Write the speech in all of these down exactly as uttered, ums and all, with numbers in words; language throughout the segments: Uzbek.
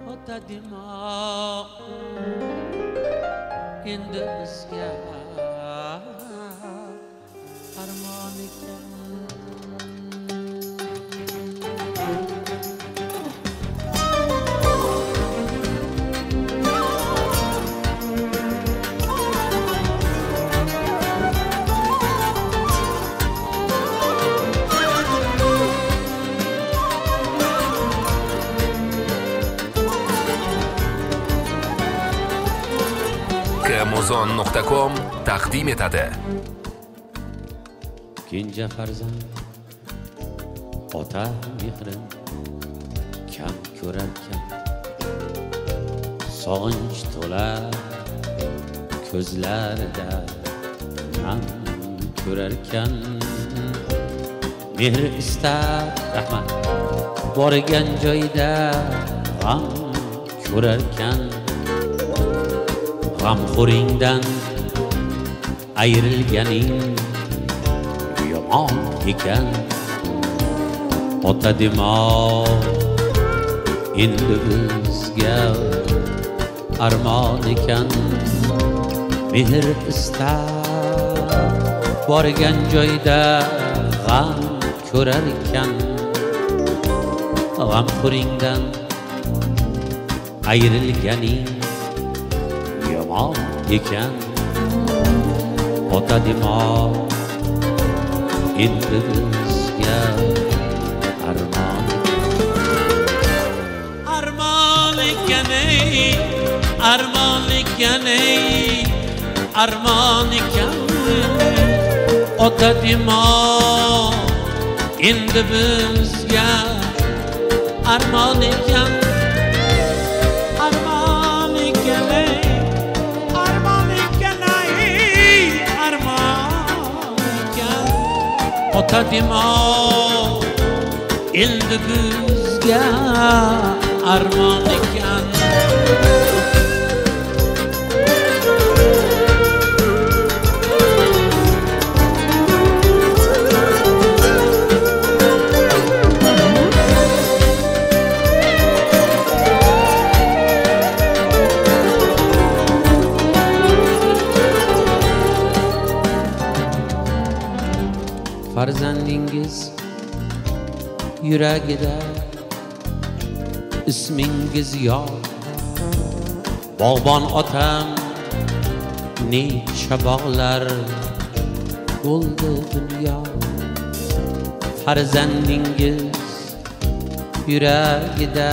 ota demo endi bizga armon ekan. amazon nuqta com taqdim etadi. Kenja farzand ota mehrin kam ko'rarkan, sog'inch to'lar ko'zlarida ham ko'rarkan. Mehr istar rahmat borgan joyda g'am ko'rarkan. G'amxo'ringdan ayrilganing yomon ekan. Ota demo endi bizga armon ekan. Mehr istar borgan joyda g'am ko'rarkan. G'amxo'ringdan ayrilganing yomon ekan. Ota demo endi bizga armon armon ekan ey, armon ekan ey, armon ekan. Ota demo endi bizga armon ekan. Armon ekan ey, armon ekan ey, armon ekan. Ota demo endi bizga armon ekan. Farzandingiz yuragida ismingiz yor. Bog'bon otam necha bog'lar bo'ldi dunyo. Farzandingiz yuragida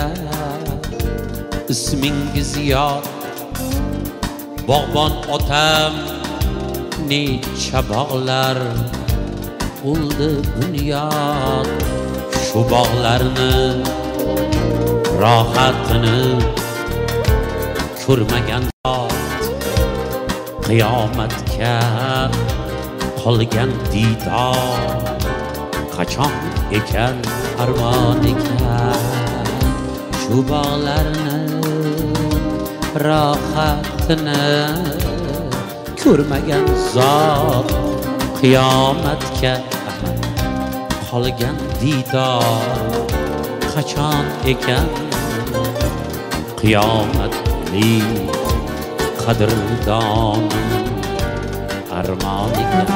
ismingiz yor. Bog'bon otam necha bog'lar bo'ldi dunyo. Shu bog'larni rohatini ko'rmagan zot qiyomatga qolgan didor qachon ekan armon ekan. Shu bog'larni rohatini ko'rmagan zot qiyomatga qolgan didor qachon ekan. Qiyomatli qadrdonim armon ekan.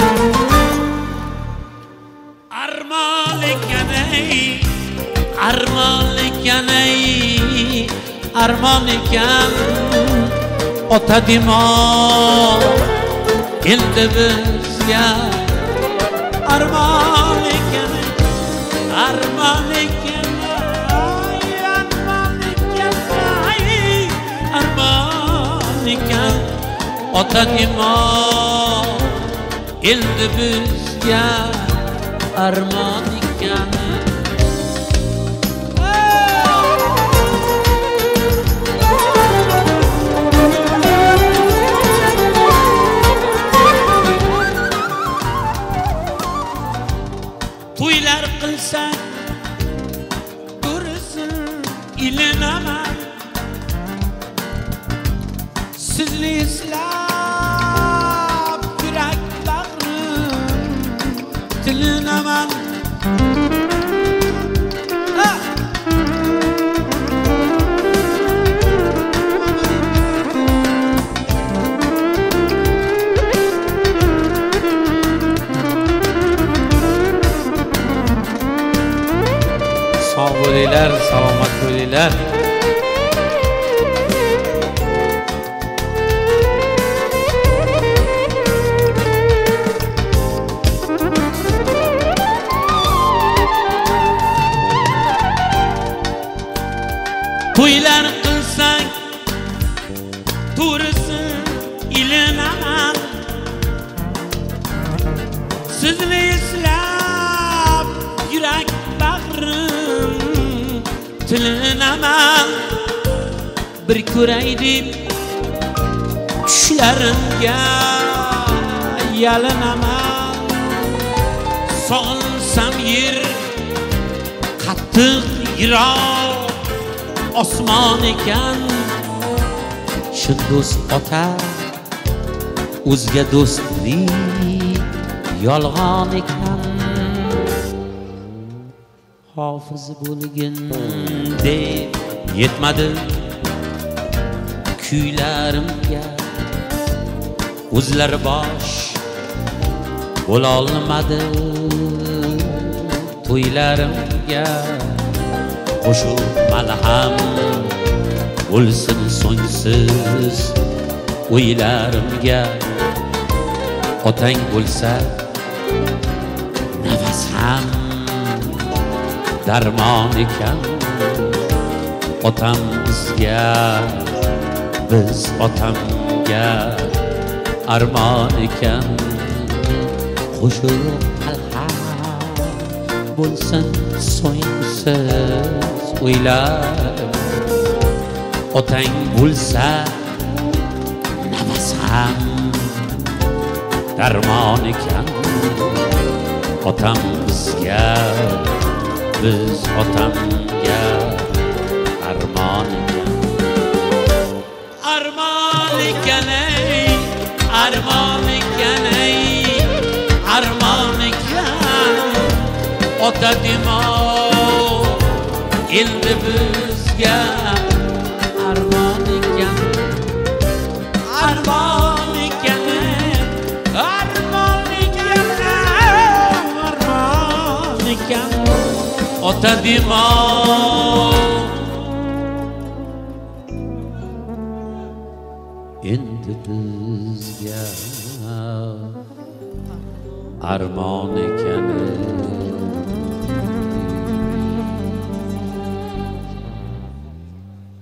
Armon ekan ey, armon ekan ey, armon ekan. Ota demo endi bizga armon ekan. Armon ekan, armon ekan, armon ekan. Ota demo endi bizga armon ekan. To'ylar qilsak ko'rsin ilinaman, sizni eslab yurak bag'rim tilinaman. bo'linglar, salomat bo'linglar. To'ylar qilsang to'risi ilinaman, sizni eslab yurak bag'rim tilinaman. Bir ko'ray deb tushlarimga yalinaman. Sog'insam yer qattiq yiroq osmon ekan, shu do'st ota o'zga do'stlik yolg'on ekan. Hofiz bo'lgin deb yetmadi kuylarimga, o'zlari bosh bo'lolmadi to'ylarimga. Qo'shuq malham bo'lsin so'ngsiz o'ylarimga. Otang bo'lsa nafas ham darmon ekan. Otam bizga, biz otamga armon ekan. Qo'shuq malham bo'lsin so'ngsiz o'ylarim. Otang bo'lsa nafas ham darmon ekan. Otam bizga, biz otamga armon ekan. Armon ekan ey, armon ekan ey, armon ekan. Ota demo endi bizga armon ekan. Armon ekan, armon ekan, armon ekan. Ota demo endi bizga armon ekan.